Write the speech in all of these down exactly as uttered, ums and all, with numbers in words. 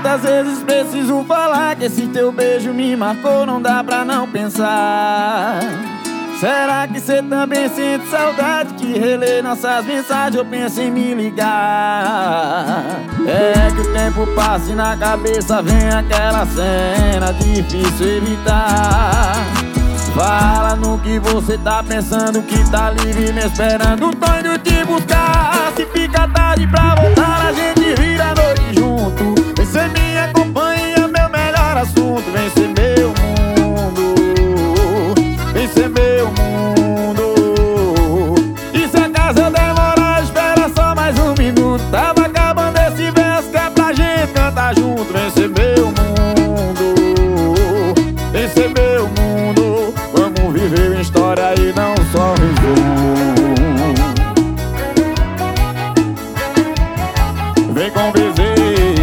quantas vezes preciso falar que esse teu beijo me marcou, não dá pra não pensar. Será que cê também sente saudade? Que relê nossas mensagens eu penso em me ligar. É que o tempo passa e na cabeça vem aquela cena difícil evitar. Fala no que você tá pensando, que tá livre me esperando. Tô indo te buscar. Se fica tarde pra voltar, a gente vira a noite junto. Vem ser minha companhia, meu melhor assunto. Vem ser meu mundo, vem ser meu mundo. E se a casa demorar, espera só mais um minuto. Tava acabando esse verso que é pra gente cantar junto. Vem ser meu mundo, vem ser meu mundo. Vamos viver uma história e não só resumo. Vem com V Z.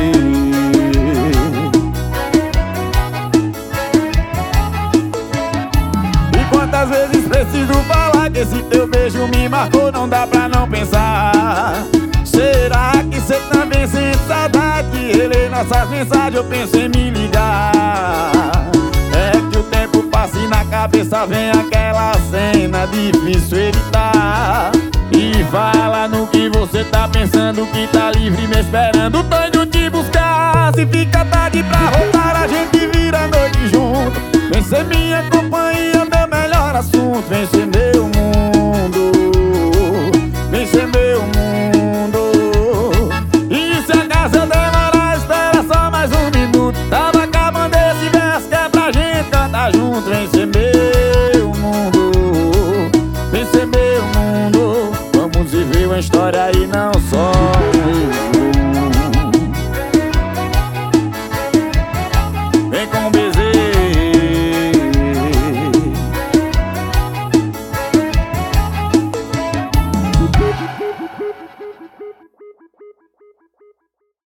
E quantas vezes preciso falar que esse teu beijo me marcou, não dá pra não pensar. Será que cê também sente saudade? Que relê nossas mensagens eu penso em me ligar. É que o tempo passa e na cabeça vem aquela cena difícil evitar. E fala no que você tá pensando, que tá livre me esperando. Tô indo te buscar. Se fica tarde pra voltar, a gente vira a noite junto. Vem ser minha companhia, meu melhor assunto. Vem ser meu mundo, vem ser meu mundo. E se a casa demorar, espera só mais um minuto. Tava acabando esse verso que é pra gente cantar junto. Vem ser meu mundo, vem ser meu mundo. Vamos viver uma história e não só